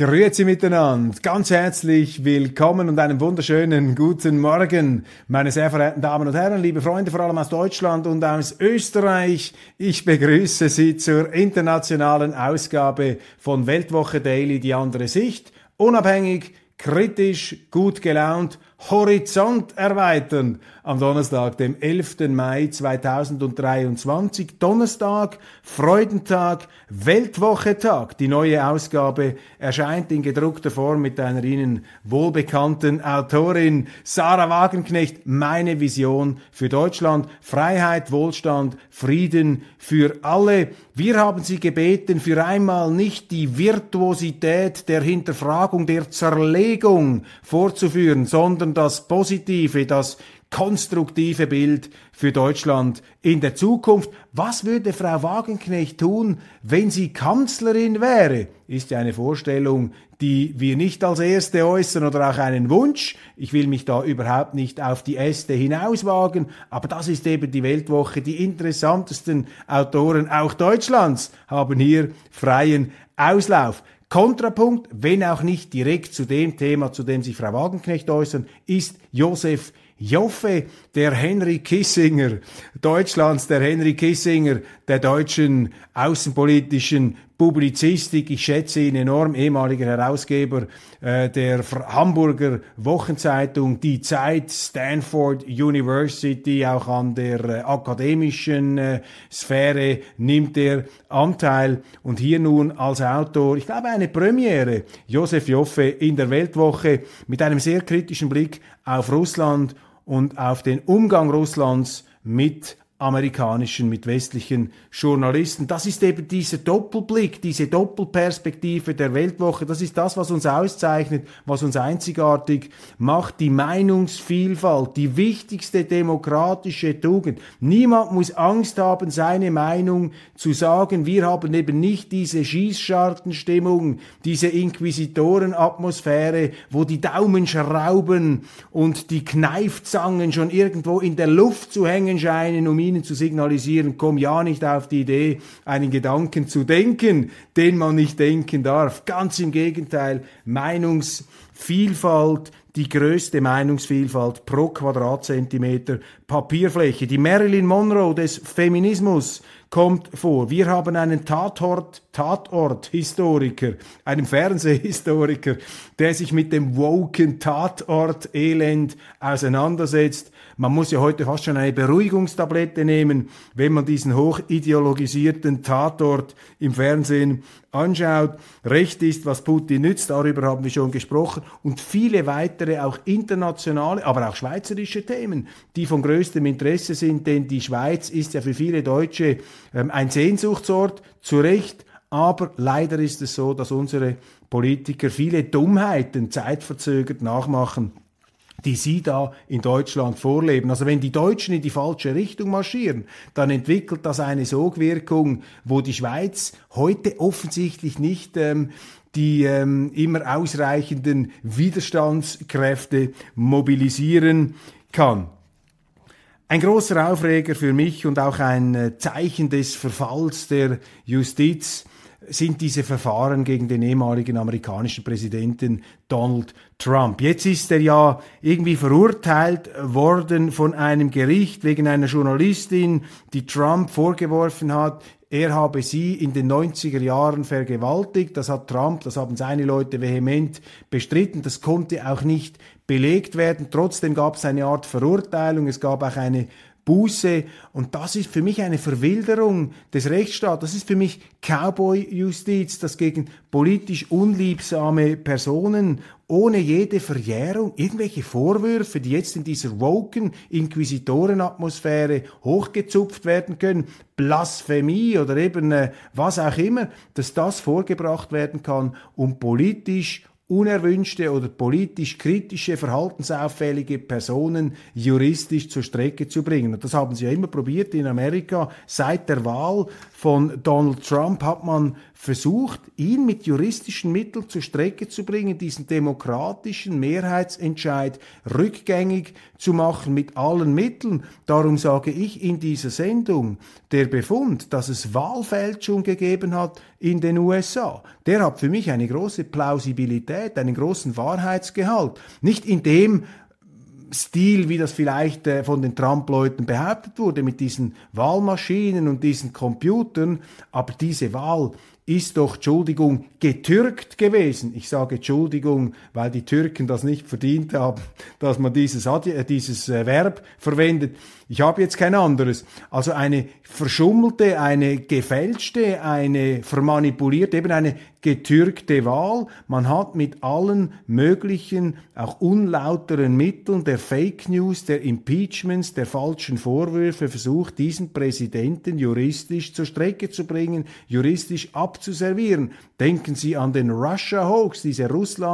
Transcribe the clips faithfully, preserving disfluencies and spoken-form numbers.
Grüezi miteinander, ganz herzlich willkommen und einen wunderschönen guten Morgen, meine sehr verehrten Damen und Herren, liebe Freunde, vor allem aus Deutschland und aus Österreich. Ich begrüße Sie zur internationalen Ausgabe von Weltwoche Daily, die andere Sicht, unabhängig, kritisch, gut gelaunt, Horizont erweitern am Donnerstag, dem elften Mai zweitausenddreiundzwanzig. Donnerstag, Freudentag, Weltwochetag. Die neue Ausgabe erscheint in gedruckter Form mit einer Ihnen wohlbekannten Autorin Sarah Wagenknecht. Meine Vision für Deutschland. Freiheit, Wohlstand, Frieden für alle. Wir haben Sie gebeten, für einmal nicht die Virtuosität der Hinterfragung, der Zerlegung vorzuführen, sondern das positive, das konstruktive Bild für Deutschland in der Zukunft. Was würde Frau Wagenknecht tun, wenn sie Kanzlerin wäre? Ist ja eine Vorstellung, die wir nicht als erste äußern oder auch einen Wunsch. Ich will mich da überhaupt nicht auf die Äste hinauswagen, aber das ist eben die Weltwoche. Die interessantesten Autoren auch Deutschlands haben hier freien Auslauf. Kontrapunkt, wenn auch nicht direkt zu dem Thema, zu dem sich Frau Wagenknecht äußern, ist Josef Joffe, der Henry Kissinger Deutschlands, der Henry Kissinger der deutschen außenpolitischen Publizistik. Ich schätze ihn enorm, ehemaliger Herausgeber äh, der Hamburger Wochenzeitung Die Zeit, Stanford University, auch an der äh, akademischen äh, Sphäre nimmt er Anteil. Und hier nun als Autor, ich glaube eine Premiere, Josef Joffe in der Weltwoche mit einem sehr kritischen Blick auf Russland und auf den Umgang Russlands mit amerikanischen, mit westlichen Journalisten. Das ist eben dieser Doppelblick, diese Doppelperspektive der Weltwoche. Das ist das, was uns auszeichnet, was uns einzigartig macht. Die Meinungsvielfalt, die wichtigste demokratische Tugend. Niemand muss Angst haben, seine Meinung zu sagen. Wir haben eben nicht diese Schießschartenstimmung, diese Inquisitorenatmosphäre, wo die Daumenschrauben und die Kneifzangen schon irgendwo in der Luft zu hängen scheinen, um ihn zu signalisieren, komm ja nicht auf die Idee, einen Gedanken zu denken, den man nicht denken darf. Ganz im Gegenteil, Meinungsvielfalt, die größte Meinungsvielfalt pro Quadratzentimeter Papierfläche. Die Marilyn Monroe des Feminismus kommt vor. Wir haben einen Tatort, Tatort-Historiker, einen Fernsehhistoriker, der sich mit dem woken Tatort-Elend auseinandersetzt. Man muss ja heute fast schon eine Beruhigungstablette nehmen, wenn man diesen hochideologisierten Tatort im Fernsehen anschaut. Recht ist, was Putin nützt, darüber haben wir schon gesprochen. Und viele weitere, auch internationale, aber auch schweizerische Themen, die von größtem Interesse sind, denn die Schweiz ist ja für viele Deutsche ähm, ein Sehnsuchtsort, zu Recht. Aber leider ist es so, dass unsere Politiker viele Dummheiten zeitverzögert nachmachen, die sie da in Deutschland vorleben. Also wenn die Deutschen in die falsche Richtung marschieren, dann entwickelt das eine Sogwirkung, wo die Schweiz heute offensichtlich nicht ähm, die ähm, immer ausreichenden Widerstandskräfte mobilisieren kann. Ein großer Aufreger für mich und auch ein äh, Zeichen des Verfalls der Justiz sind diese Verfahren gegen den ehemaligen amerikanischen Präsidenten Donald Trump. Jetzt ist er ja irgendwie verurteilt worden von einem Gericht wegen einer Journalistin, die Trump vorgeworfen hat, er habe sie in den neunziger Jahren vergewaltigt. Das hat Trump, das haben seine Leute vehement bestritten. Das konnte auch nicht belegt werden. Trotzdem gab es eine Art Verurteilung. Es gab auch eine Buße, und das ist für mich eine Verwilderung des Rechtsstaats. Das ist für mich Cowboy-Justiz, das gegen politisch unliebsame Personen ohne jede Verjährung irgendwelche Vorwürfe, die jetzt in dieser woken Inquisitorenatmosphäre hochgezupft werden können, Blasphemie oder eben äh, was auch immer, dass das vorgebracht werden kann, um politisch unerwünschte oder politisch kritische, verhaltensauffällige Personen juristisch zur Strecke zu bringen. Und das haben sie ja immer probiert in Amerika. Seit der Wahl von Donald Trump hat man versucht, ihn mit juristischen Mitteln zur Strecke zu bringen, diesen demokratischen Mehrheitsentscheid rückgängig zu machen mit allen Mitteln. Darum sage ich in dieser Sendung, der Befund, dass es Wahlfälschung gegeben hat in den U S A, der hat für mich eine große Plausibilität, einen großen Wahrheitsgehalt. Nicht in dem Stil, wie das vielleicht äh, von den Trump-Leuten behauptet wurde, mit diesen Wahlmaschinen und diesen Computern, aber diese Wahl ist doch, Entschuldigung, getürkt gewesen. Ich sage Entschuldigung, weil die Türken das nicht verdient haben, dass man dieses, äh, dieses äh, Verb verwendet. Ich habe jetzt kein anderes. Also eine verschummelte, eine gefälschte, eine vermanipulierte, eben eine getürkte Wahl. Man hat mit allen möglichen, auch unlauteren Mitteln der Fake News, der Impeachments, der falschen Vorwürfe versucht, diesen Präsidenten juristisch zur Strecke zu bringen, juristisch abzuservieren. Denken Sie an den Russia-Hoax, diese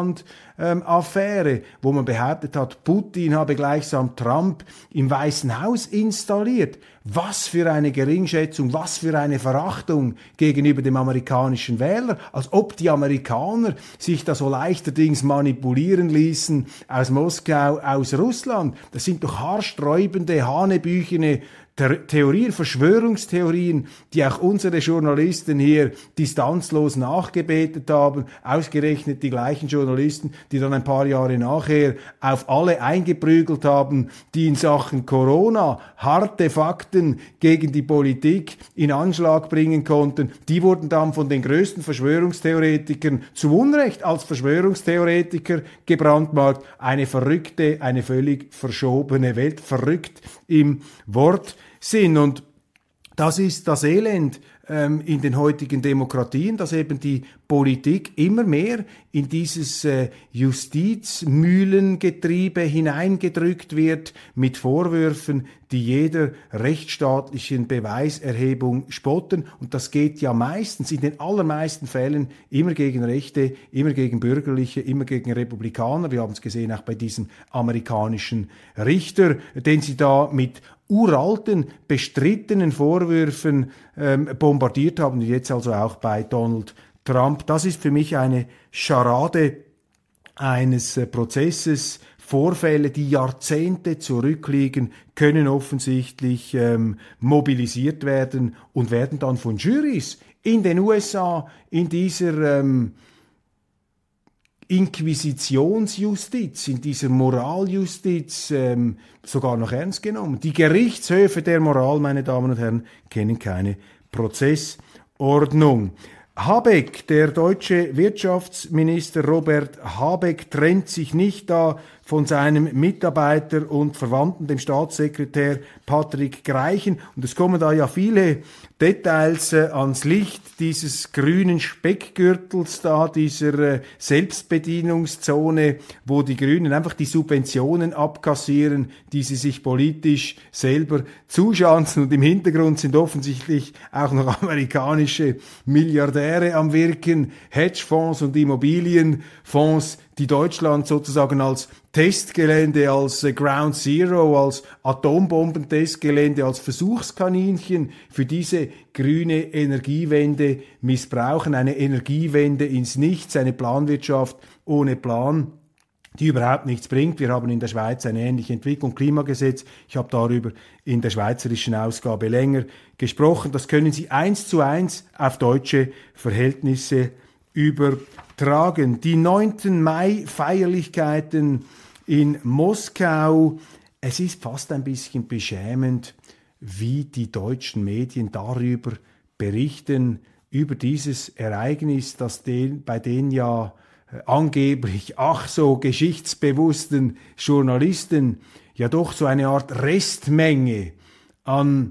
Russland-Affäre, ähm, wo man behauptet hat, Putin habe gleichsam Trump im Weißen Haus installiert. Was für eine Geringschätzung, was für eine Verachtung gegenüber dem amerikanischen Wähler, als ob die Amerikaner sich da so leichterdings manipulieren ließen aus Moskau, aus Russland. Das sind doch haarsträubende, hanebüchene Theorien, Verschwörungstheorien, die auch unsere Journalisten hier distanzlos nachgebetet haben, ausgerechnet die gleichen Journalisten, die dann ein paar Jahre nachher auf alle eingeprügelt haben, die in Sachen Corona harte Fakten gegen die Politik in Anschlag bringen konnten. Die wurden dann von den größten Verschwörungstheoretikern zu Unrecht als Verschwörungstheoretiker gebrandmarkt. Eine verrückte, eine völlig verschobene Welt, verrückt im Wort. Sinn. Und das ist das Elend ähm, in den heutigen Demokratien, dass eben die Politik immer mehr in dieses äh, Justizmühlengetriebe hineingedrückt wird mit Vorwürfen, die jeder rechtsstaatlichen Beweiserhebung spotten. Und das geht ja meistens, in den allermeisten Fällen, immer gegen Rechte, immer gegen Bürgerliche, immer gegen Republikaner. Wir haben es gesehen auch bei diesem amerikanischen Richter, den sie da mit uralten, bestrittenen Vorwürfen ähm, bombardiert haben, jetzt also auch bei Donald Trump. Das ist für mich eine Scharade eines äh, Prozesses. Vorfälle, die Jahrzehnte zurückliegen, können offensichtlich ähm, mobilisiert werden und werden dann von Jurys in den U S A in dieser ähm, Inquisitionsjustiz, in dieser Moraljustiz ähm, sogar noch ernst genommen. Die Gerichtshöfe der Moral, meine Damen und Herren, kennen keine Prozessordnung. Habeck, der deutsche Wirtschaftsminister Robert Habeck, trennt sich nicht da von seinem Mitarbeiter und Verwandten, dem Staatssekretär Patrick Greichen. Und es kommen da ja viele Details äh, ans Licht dieses grünen Speckgürtels da, dieser äh, Selbstbedienungszone, wo die Grünen einfach die Subventionen abkassieren, die sie sich politisch selber zuschanzen. Und im Hintergrund sind offensichtlich auch noch amerikanische Milliardäre am Wirken, Hedgefonds und Immobilienfonds, die Deutschland sozusagen als Testgelände, als äh, Ground Zero, als Atombombentestgelände, als Versuchskaninchen für diese grüne Energiewende missbrauchen. Eine Energiewende ins Nichts, eine Planwirtschaft ohne Plan, die überhaupt nichts bringt. Wir haben in der Schweiz eine ähnliche Entwicklung, Klimagesetz. Ich habe darüber in der schweizerischen Ausgabe länger gesprochen. Das können Sie eins zu eins auf deutsche Verhältnisse übertragen. Die neunten Mai-Feierlichkeiten in Moskau. Es ist fast ein bisschen beschämend, wie die deutschen Medien darüber berichten, über dieses Ereignis, das den, bei den ja äh, angeblich ach so geschichtsbewussten Journalisten ja doch so eine Art Restmenge an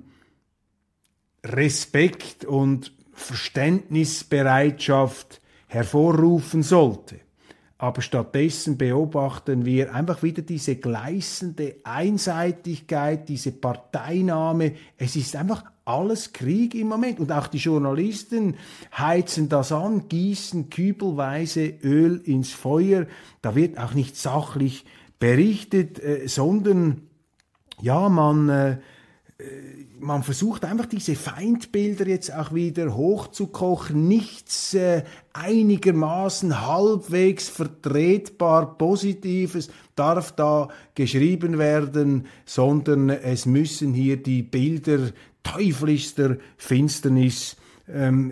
Respekt und Verständnisbereitschaft hervorrufen sollte. Aber stattdessen beobachten wir einfach wieder diese gleißende Einseitigkeit, diese Parteinahme. Es ist einfach alles Krieg im Moment. Und auch die Journalisten heizen das an, gießen kübelweise Öl ins Feuer. Da wird auch nicht sachlich berichtet, äh, sondern ja, man... Äh, Man versucht einfach diese Feindbilder jetzt auch wieder hochzukochen, nichts äh, einigermaßen halbwegs vertretbar Positives darf da geschrieben werden, sondern es müssen hier die Bilder teuflischster Finsternis ähm,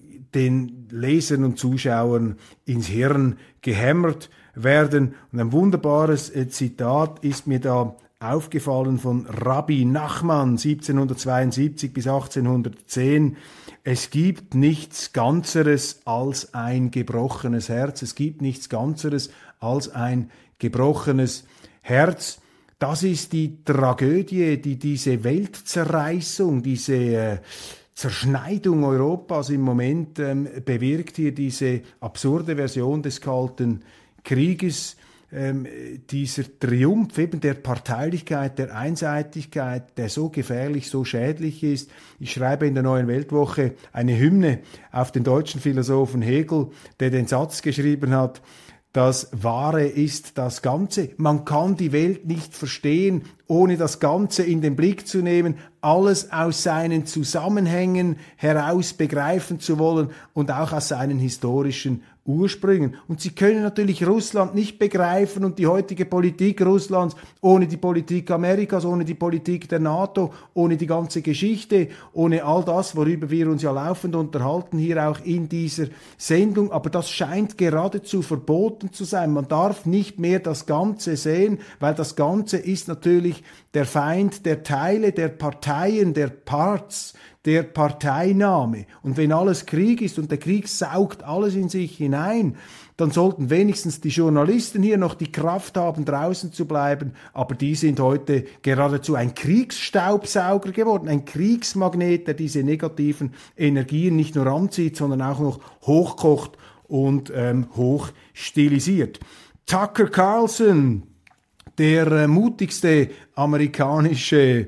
den Lesern und Zuschauern ins Hirn gehämmert werden. Und ein wunderbares äh, Zitat ist mir da aufgefallen von Rabbi Nachman, siebzehnhundertzweiundsiebzig bis achtzehnhundertzehn. Es gibt nichts Ganzeres als ein gebrochenes Herz. Es gibt nichts Ganzeres als ein gebrochenes Herz. Das ist die Tragödie, die diese Weltzerreißung, diese äh, Zerschneidung Europas im Moment ähm, bewirkt, hier diese absurde Version des Kalten Krieges. Ähm, dieser Triumph eben der Parteilichkeit, der Einseitigkeit, der so gefährlich, so schädlich ist. Ich schreibe in der Neuen Weltwoche eine Hymne auf den deutschen Philosophen Hegel, der den Satz geschrieben hat: Das Wahre ist das Ganze. Man kann die Welt nicht verstehen, ohne das Ganze in den Blick zu nehmen, alles aus seinen Zusammenhängen heraus begreifen zu wollen und auch aus seinen historischen Ursprüngen. Und Sie können natürlich Russland nicht begreifen und die heutige Politik Russlands ohne die Politik Amerikas, ohne die Politik der NATO, ohne die ganze Geschichte, ohne all das, worüber wir uns ja laufend unterhalten, hier auch in dieser Sendung. Aber das scheint geradezu verboten zu sein. Man darf nicht mehr das Ganze sehen, weil das Ganze ist natürlich der Feind der Teile, der Parteien, der Parts, der Parteinahme. Und wenn alles Krieg ist und der Krieg saugt alles in sich hinein, dann sollten wenigstens die Journalisten hier noch die Kraft haben, draußen zu bleiben. Aber die sind heute geradezu ein Kriegsstaubsauger geworden, ein Kriegsmagnet, der diese negativen Energien nicht nur anzieht, sondern auch noch hochkocht und ähm, hochstilisiert. Tucker Carlson, der äh, mutigste amerikanische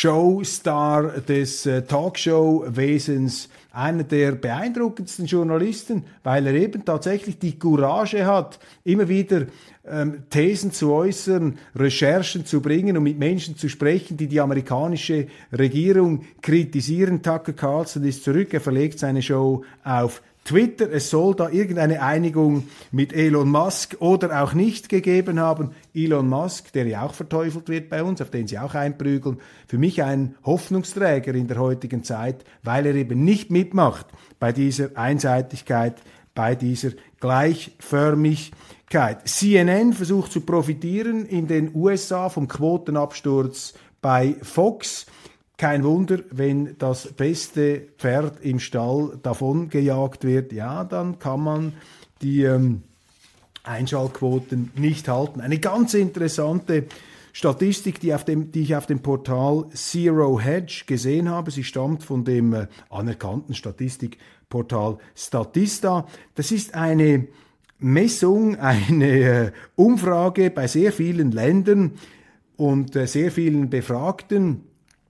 Showstar des äh, Talkshow-Wesens, einer der beeindruckendsten Journalisten, weil er eben tatsächlich die Courage hat, immer wieder ähm, Thesen zu äußern, Recherchen zu bringen und mit Menschen zu sprechen, die die amerikanische Regierung kritisieren. Tucker Carlson ist zurück, er verlegt seine Show auf Twitter. Es soll da irgendeine Einigung mit Elon Musk oder auch nicht gegeben haben. Elon Musk, der ja auch verteufelt wird bei uns, auf den sie auch einprügeln, für mich ein Hoffnungsträger in der heutigen Zeit, weil er eben nicht mitmacht bei dieser Einseitigkeit, bei dieser Gleichförmigkeit. C N N versucht zu profitieren in den U S A vom Quotenabsturz bei Fox. Kein Wunder, wenn das beste Pferd im Stall davongejagt wird, ja, dann kann man die ähm, Einschaltquoten nicht halten. Eine ganz interessante Statistik, die, auf dem, die ich auf dem Portal Zero Hedge gesehen habe. Sie stammt von dem äh, anerkannten Statistikportal Statista. Das ist eine Messung, eine äh, Umfrage bei sehr vielen Ländern und äh, sehr vielen Befragten.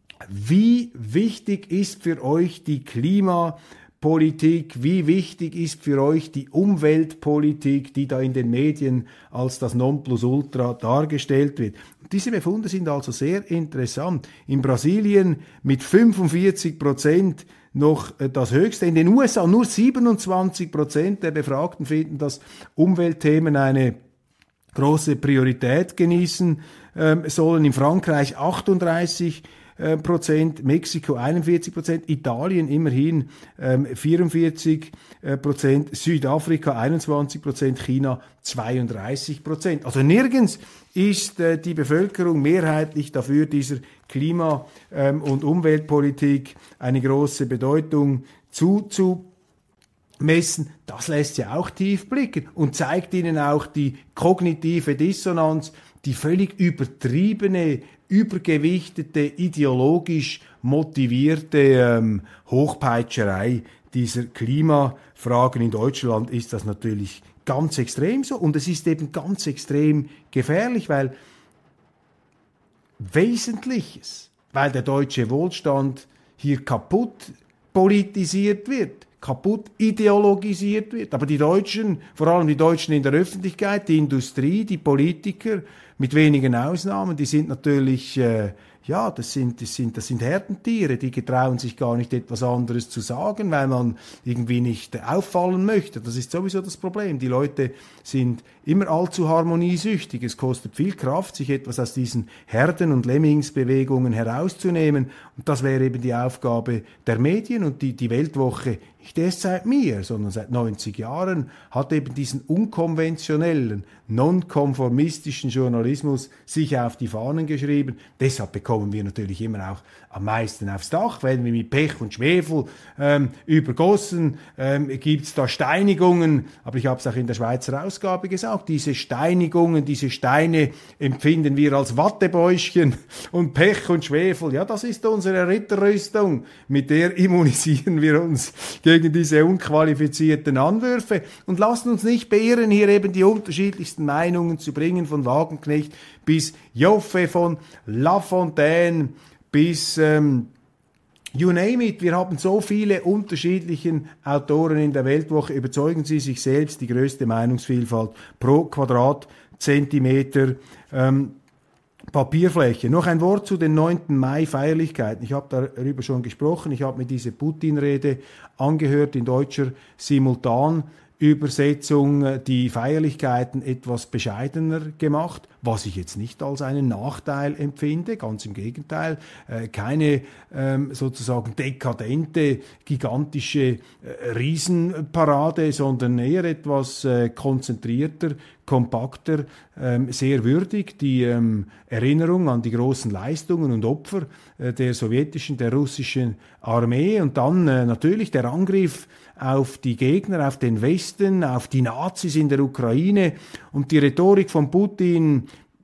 Wie wichtig ist für euch die Klimapolitik? Wie wichtig ist für euch die Umweltpolitik, die da in den Medien als das Nonplusultra dargestellt wird? Und diese Befunde sind also sehr interessant. In Brasilien mit fünfundvierzig Prozent noch das Höchste. In den U S A nur siebenundzwanzig Prozent der Befragten finden, dass Umweltthemen eine große Priorität genießen ähm, sollen. In Frankreich achtunddreißig Prozent, Mexiko einundvierzig Prozent, Italien immerhin ähm, vierundvierzig Prozent, Südafrika einundzwanzig Prozent, China zweiunddreißig Prozent. Also nirgends ist äh, die Bevölkerung mehrheitlich dafür, dieser Klima- ähm, und Umweltpolitik eine große Bedeutung zuzumessen. Das lässt ja auch tief blicken und zeigt Ihnen auch die kognitive Dissonanz, die völlig übertriebene, übergewichtete, ideologisch motivierte ähm, Hochpeitscherei dieser Klimafragen. In Deutschland ist das natürlich ganz extrem so. Und es ist eben ganz extrem gefährlich, weil Wesentliches, weil der deutsche Wohlstand hier kaputt politisiert wird, kaputt ideologisiert wird. Aber die Deutschen, vor allem die Deutschen in der Öffentlichkeit, die Industrie, die Politiker, mit wenigen Ausnahmen, die sind natürlich, äh, ja, das sind, das sind, das sind Herdentiere, die getrauen sich gar nicht etwas anderes zu sagen, weil man irgendwie nicht auffallen möchte. Das ist sowieso das Problem. Die Leute sind immer allzu harmoniesüchtig. Es kostet viel Kraft, sich etwas aus diesen Herden- und Lemmingsbewegungen herauszunehmen. Und das wäre eben die Aufgabe der Medien. Und die, die Weltwoche, nicht erst seit mir, sondern seit neunzig Jahren, hat eben diesen unkonventionellen, nonkonformistischen Journalismus sich auf die Fahnen geschrieben. Deshalb bekommen wir natürlich immer auch am meisten aufs Dach, werden wir mit Pech und Schwefel ähm, übergossen, ähm, gibt es da Steinigungen, aber ich habe es auch in der Schweizer Ausgabe gesagt, diese Steinigungen, diese Steine empfinden wir als Wattebäuschen und Pech und Schwefel, ja, das ist unsere Ritterrüstung, mit der immunisieren wir uns gegen diese unqualifizierten Anwürfe und lassen uns nicht beirren, hier eben die unterschiedlichsten Meinungen zu bringen, von Wagenknecht bis Joffe, von Lafontaine bis ähm, you name it. Wir haben so viele unterschiedliche Autoren in der Weltwoche. Überzeugen Sie sich selbst, die größte Meinungsvielfalt pro Quadratzentimeter ähm, Papierfläche. Noch ein Wort zu den neunten Mai-Feierlichkeiten. Ich habe darüber schon gesprochen. Ich habe mir diese Putin-Rede angehört in deutscher Simultanübersetzung, die Feierlichkeiten etwas bescheidener gemacht, was ich jetzt nicht als einen Nachteil empfinde, ganz im Gegenteil, äh, keine ähm, sozusagen dekadente, gigantische äh, Riesenparade, sondern eher etwas äh, konzentrierter, kompakter, ähm, sehr würdig, die ähm, Erinnerung an die großen Leistungen und Opfer äh, der sowjetischen, der russischen Armee und dann äh, natürlich der Angriff auf die Gegner, auf den Westen, auf die Nazis in der Ukraine und die Rhetorik von Putin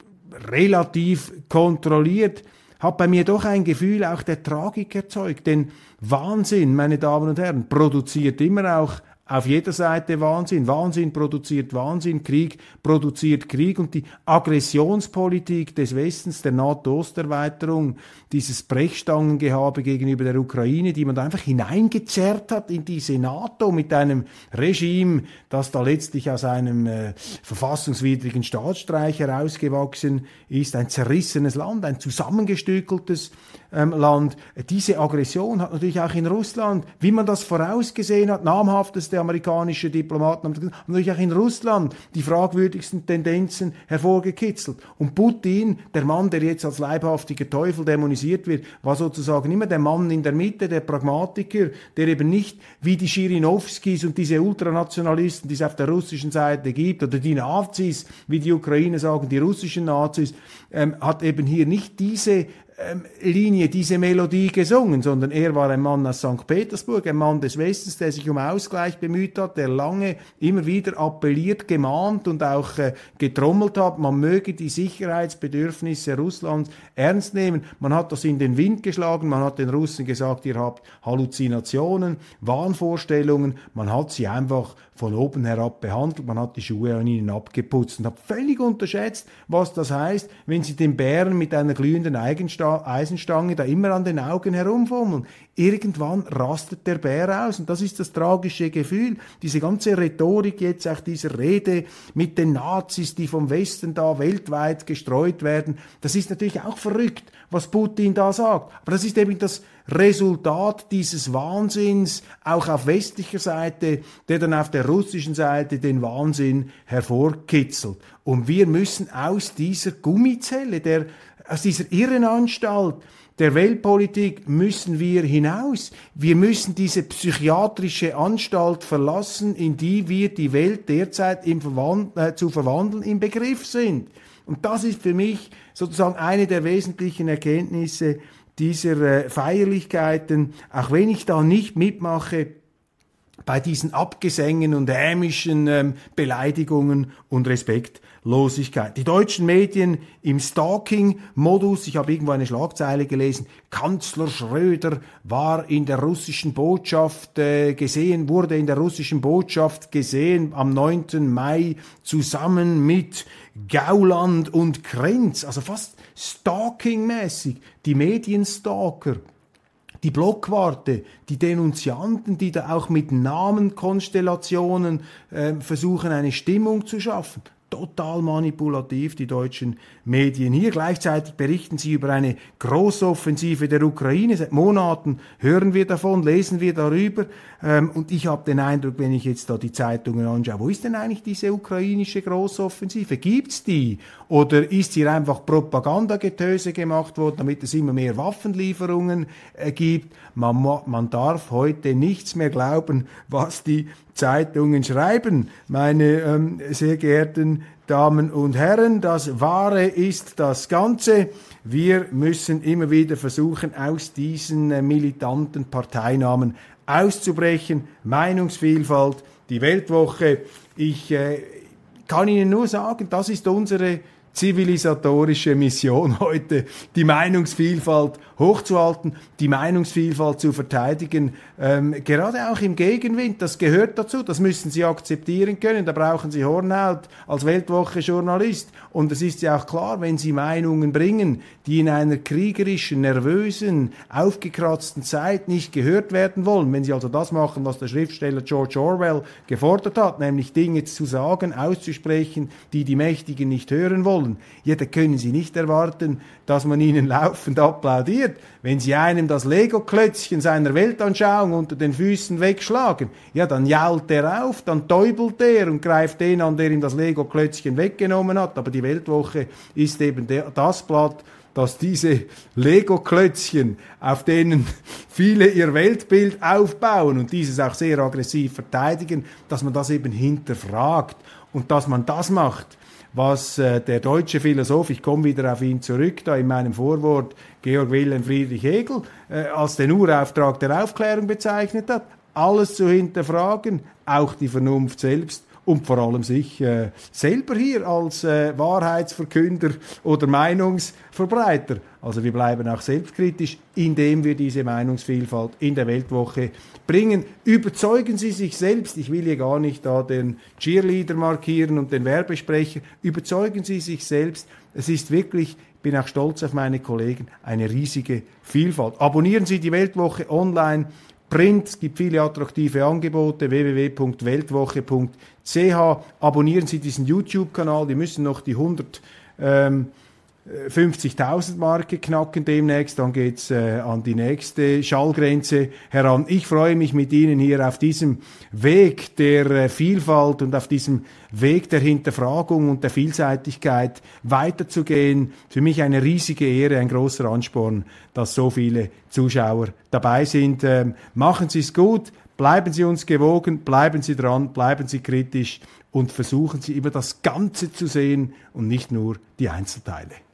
relativ kontrolliert, hat bei mir doch ein Gefühl auch der Tragik erzeugt. Denn Wahnsinn, meine Damen und Herren, produziert immer auch auf jeder Seite Wahnsinn. Wahnsinn produziert Wahnsinn, Krieg produziert Krieg und die Aggressionspolitik des Westens, der NATO-Osterweiterung, dieses Brechstangengehabe gegenüber der Ukraine, die man da einfach hineingezerrt hat in diese NATO mit einem Regime, das da letztlich aus einem äh, verfassungswidrigen Staatsstreich herausgewachsen ist, ein zerrissenes Land, ein zusammengestückeltes ähm, Land. Diese Aggression hat natürlich auch in Russland, wie man das vorausgesehen hat, namhafteste amerikanische Diplomaten haben natürlich auch in Russland die fragwürdigsten Tendenzen hervorgekitzelt. Und Putin, der Mann, der jetzt als leibhaftiger Teufel dämonisiert wird, war sozusagen immer der Mann in der Mitte, der Pragmatiker, der eben nicht wie die Schirinowskis und diese Ultranationalisten, die es auf der russischen Seite gibt, oder die Nazis, wie die Ukrainer sagen, die russischen Nazis, ähm, hat eben hier nicht diese Ähm, Linie, diese Melodie gesungen, sondern er war ein Mann aus Sankt Petersburg, ein Mann des Westens, der sich um Ausgleich bemüht hat, der lange immer wieder appelliert, gemahnt und auch äh, getrommelt hat, man möge die Sicherheitsbedürfnisse Russlands ernst nehmen. Man hat das in den Wind geschlagen, man hat den Russen gesagt, ihr habt Halluzinationen, Wahnvorstellungen, man hat sie einfach von oben herab behandelt, man hat die Schuhe an ihnen abgeputzt und hat völlig unterschätzt, was das heißt, wenn sie den Bären mit einer glühenden Eisenstange da immer an den Augen herumfummeln. Irgendwann rastet der Bär aus und das ist das tragische Gefühl. Diese ganze Rhetorik jetzt, auch dieser Rede mit den Nazis, die vom Westen da weltweit gestreut werden, das ist natürlich auch verrückt, was Putin da sagt. Aber das ist eben das Resultat dieses Wahnsinns, auch auf westlicher Seite, der dann auf der russischen Seite den Wahnsinn hervorkitzelt. Und wir müssen aus dieser Gummizelle, der, aus dieser Irrenanstalt der Weltpolitik müssen wir hinaus. Wir müssen diese psychiatrische Anstalt verlassen, in die wir die Welt derzeit im Verwand- äh, zu verwandeln im Begriff sind. Und das ist für mich sozusagen eine der wesentlichen Erkenntnisse dieser äh, Feierlichkeiten, auch wenn ich da nicht mitmache bei diesen Abgesängen und hämischen ähm, Beleidigungen und Respektlosigkeit. Die deutschen Medien im Stalking-Modus. Ich habe irgendwo eine Schlagzeile gelesen. Kanzler Schröder war in der russischen Botschaft äh, gesehen, wurde in der russischen Botschaft gesehen am neunten Mai zusammen mit Gauland und Krenz. Also fast stalking-mäßig. Die Medienstalker. Die Blockwarte, die Denunzianten, die da auch mit Namenkonstellationen äh, versuchen, eine Stimmung zu schaffen. Total manipulativ, die deutschen Medien hier. Gleichzeitig berichten sie über eine Großoffensive der Ukraine. Seit Monaten hören wir davon, lesen wir darüber. Ähm, und ich habe den Eindruck, wenn ich jetzt da die Zeitungen anschaue, wo ist denn eigentlich diese ukrainische Großoffensive? Gibt's die? Oder ist hier einfach Propagandagetöse gemacht worden, damit es immer mehr Waffenlieferungen äh, gibt? Man, man darf heute nichts mehr glauben, was die Zeitungen schreiben, meine ähm, sehr geehrten Damen und Herren. Das Wahre ist das Ganze. Wir müssen immer wieder versuchen, aus diesen äh, militanten Parteinamen auszubrechen. Meinungsvielfalt, die Weltwoche. Ich äh, kann Ihnen nur sagen, das ist unsere zivilisatorische Mission heute, die Meinungsvielfalt hochzuhalten, die Meinungsvielfalt zu verteidigen, ähm, gerade auch im Gegenwind, das gehört dazu, das müssen Sie akzeptieren können, da brauchen Sie Hornhaut als Weltwoche-Journalist und es ist ja auch klar, wenn Sie Meinungen bringen, die in einer kriegerischen, nervösen, aufgekratzten Zeit nicht gehört werden wollen, wenn Sie also das machen, was der Schriftsteller George Orwell gefordert hat, nämlich Dinge zu sagen, auszusprechen, die die Mächtigen nicht hören wollen, ja, da können Sie nicht erwarten, dass man ihnen laufend applaudiert. Wenn Sie einem das Lego-Klötzchen seiner Weltanschauung unter den Füßen wegschlagen, ja, dann jault er auf, dann täubelt er und greift den an, der ihm das Lego-Klötzchen weggenommen hat. Aber die Weltwoche ist eben der, das Blatt, dass diese Lego-Klötzchen, auf denen viele ihr Weltbild aufbauen und dieses auch sehr aggressiv verteidigen, dass man das eben hinterfragt und dass man das macht, was äh, der deutsche Philosoph, ich komme wieder auf ihn zurück, da in meinem Vorwort Georg Wilhelm Friedrich Hegel, äh, als den Urauftrag der Aufklärung bezeichnet hat, alles zu hinterfragen, auch die Vernunft selbst und vor allem sich äh, selber hier als äh, Wahrheitsverkünder oder Meinungsverbreiter. Also wir bleiben auch selbstkritisch, indem wir diese Meinungsvielfalt in der Weltwoche bringen. Überzeugen Sie sich selbst, ich will hier gar nicht da den Cheerleader markieren und den Werbesprecher, überzeugen Sie sich selbst, es ist wirklich, ich bin auch stolz auf meine Kollegen, eine riesige Vielfalt. Abonnieren Sie die Weltwoche online, Print, es gibt viele attraktive Angebote, w w w punkt weltwoche punkt c h. Abonnieren Sie diesen YouTube-Kanal, wir müssen noch die hundertfünfzigtausend Marke knacken demnächst, dann geht's äh, an die nächste Schallgrenze heran. Ich freue mich mit Ihnen hier auf diesem Weg der äh, Vielfalt und auf diesem Weg der Hinterfragung und der Vielseitigkeit weiterzugehen. Für mich eine riesige Ehre, ein großer Ansporn, dass so viele Zuschauer dabei sind. Ähm, machen Sie es gut, bleiben Sie uns gewogen, bleiben Sie dran, bleiben Sie kritisch und versuchen Sie immer das Ganze zu sehen und nicht nur die Einzelteile.